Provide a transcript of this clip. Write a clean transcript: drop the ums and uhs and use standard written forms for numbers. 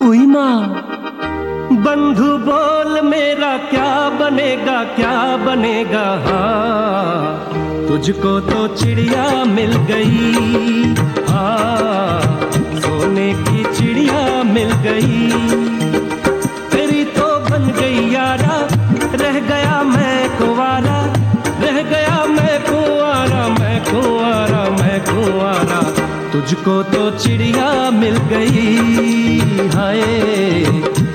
उई माँ, बंधु बोल मेरा क्या बनेगा क्या बनेगा। हाँ तुझको तो चिड़िया मिल गई, हाँ सोने की चिड़िया मिल गई। तेरी तो बन गई यारा, रह गया मैं कुंवारा, रह गया मैं कुंवारा, मैं कुंवारा, मैं कुंवारा। तुझको तो चिड़िया मिल गई, हाय